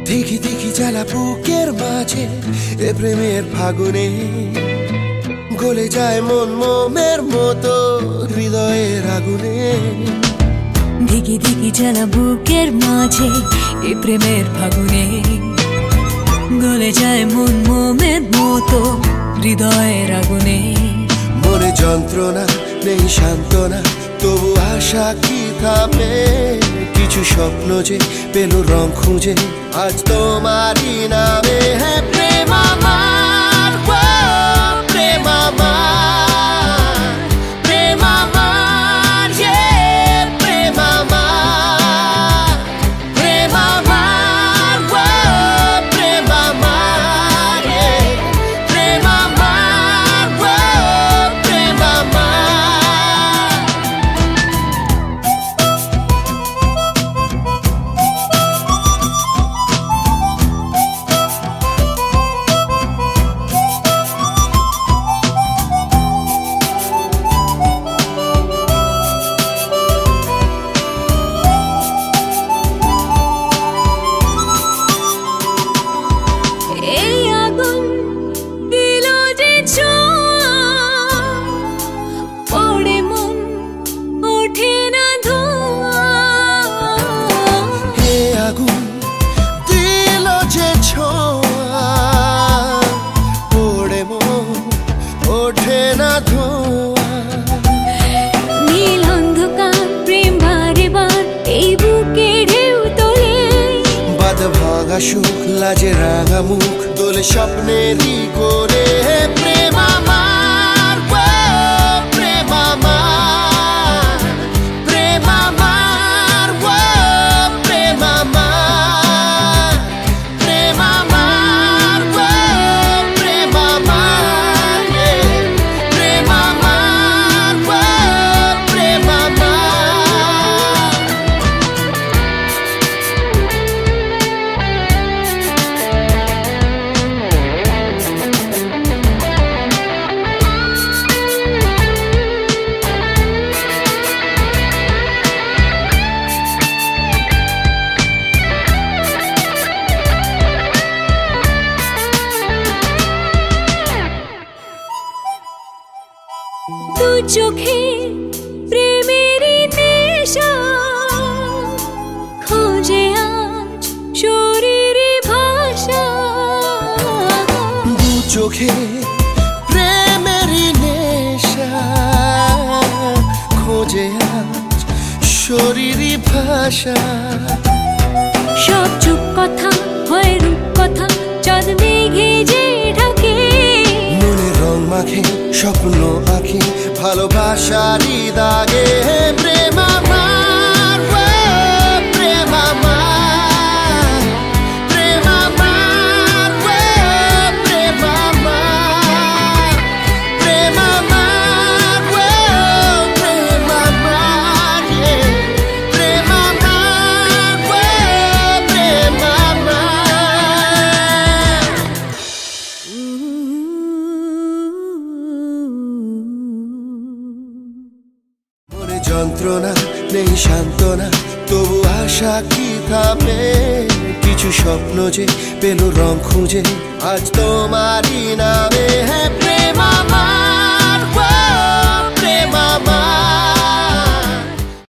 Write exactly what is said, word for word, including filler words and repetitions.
দেখি দেখি জ্বালা বুকের মাঝে এ প্রেমের ফাগুনে গলে যায় মন মোমের মতো হৃদয়ের আগুনে। দেখি দেখি জ্বালা বুকের মাঝে এ প্রেমের ফাগুনে গলে যায় মন মোমের মতো হৃদয়ের আগুনে। মনে যন্ত্রণা নেই সান্ত্বনা, তবু আশা কি থামে? কিছু স্বপ্ন যে পেল রং খুঁজে আজ তোমারই নামে। হ্যাঁ প্রেম আমার, প্রেম আমার, প্রেম আমার, প্রেম আমার, প্রেম আমার, প্রেম আমার, প্রেম আমার, প্রেম আমার। নীল অন্ধকার প্রেম বারে বার এই বুকে ঢেউ তোলে, বাদ ভাঙা সুখ লাজে রাঙা মুখ দোলে স্বপ্নেরই করে। প্রেম আমার, প্রেম আমার, প্রেম আমার, প্রেম আমার, প্রেম আমার, প্রেম আমার, প্রেম আমার, প্রেম আমার। দু চোখে প্রেমেরই নেশা খোঁজে আজ শরীরে ভাষা। দু চোখে প্রেমেরই নেশা খোঁজে আজ শরীরী ভাষা। সব চুপ কথা হয় রূপ কথা, চাঁদ মেঘে যে ঢাকে। মনে রং মাখে স্বপ্ন আঁখে ভালোবাসারই দাগে। প্রেম আমার, প্রেম আমার, প্রেম আমার, প্রেম আমার, প্রেম আমার, প্রেম আমার, প্রেম আমার, প্রেম আমার। মনে যন্ত্রণা নেই সান্ত্বনা, তবু আশা কি থামে? কিছু স্বপ্ন যে পেল রং খুঁজে আজ তোমারই নামে।